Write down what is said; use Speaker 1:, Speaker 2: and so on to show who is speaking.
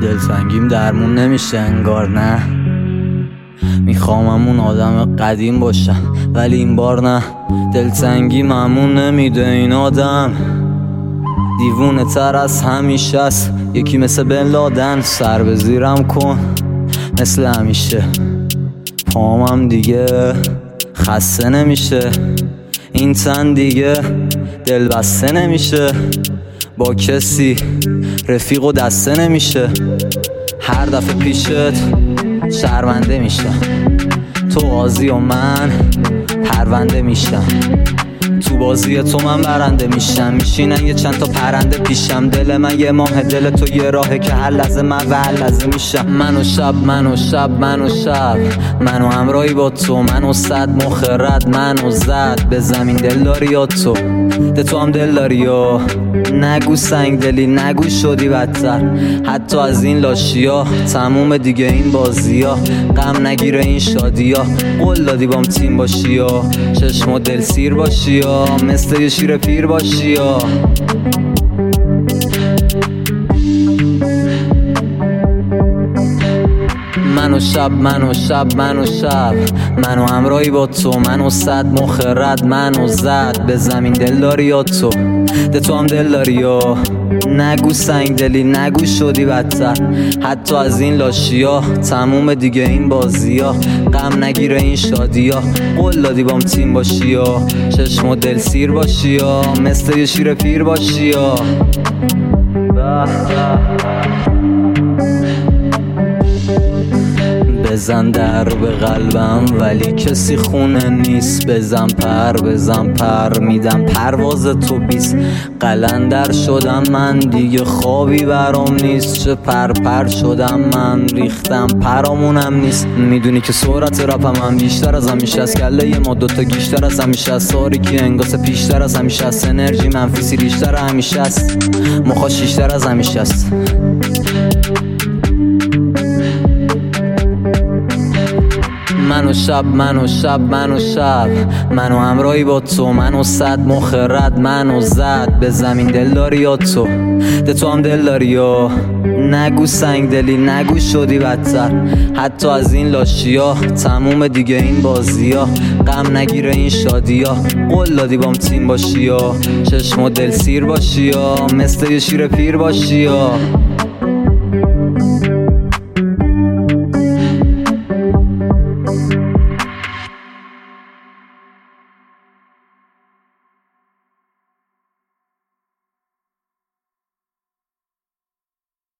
Speaker 1: دلتنگیم درمون نمیشه انگار، نه میخوام اون آدم قدیم باشم ولی این بار نه. دلتنگی ممون نمیده این آدم، دیوونه تر از همیشه است. یکی مثل بن لادن سر به زیرم کن مثل همیشه. پامم دیگه خسته نمیشه، این تن دیگه دل بسته نمیشه، با کسی رفیق و دسته نمیشه. هر دفعه پیشت شرمنده میشم، تو قاضی و من پرونده میشم. تو بازی تو من برنده میشم، میشینن یه چند تا پرنده پیشم. دل من یه ماه، دل تو یه راهه که هر لحظه من و هر لحظه میشم. من و شب منو همراهی با تو، منو صد مخرد منو زد به زمین. دل داری یا تو ده تو هم دل داری یا نگو سنگ دلی، نگو شدی بدتر حتی از این لاشیا. تموم دیگه این بازیا، غم نگیره این شادیا. قول دادی بام تیم باشی یا چشم و دل سیر باشی یا مثل یه شیر پیر باشی یا منو شب منو همراهی با تو، منو صد مخرد منو زد به زمین. دل داری یا تو ده تو هم دل داری یا نگو سنگ دلی، نگو شدی بدتر حتی از این لاشیا. تموم دیگه این بازیا، غم نگیره این شادیا. قول دادی بام تیم باشی یا چشم و دل سیر باشی یا مثل یه شیر پیر باشی یا بزن در به قلبم ولی کسی خونه نیست. بزن پر میدم پرواز تو بیست. قلندر شدم من دیگه خوابی برام نیست. چه پر شدم من ریختم پرامونم نیست. میدونی که سرعت رپم هم بیشتر از همیشه است. کله ما دوتا گیشتر از همیشه است. ساری که انگاس پیشتر از همیشه است. انرژی منفی سیریشتر همیشه است. مخا شیشتر از همیشه است. منو شب منو همراهی با تو، منو صد مخرد منو زد به زمین. دل داری یا تو ده تو هم دل داری یا نگو سنگ دلی، نگو شدی بدتر حتی از این لاشیا. تموم دیگه این بازیا، غم نگیره این شادیا. قول دادی بام تیم باشی یا چشم و دل سیر باشی یا مثل یه شیر پیر باشی یا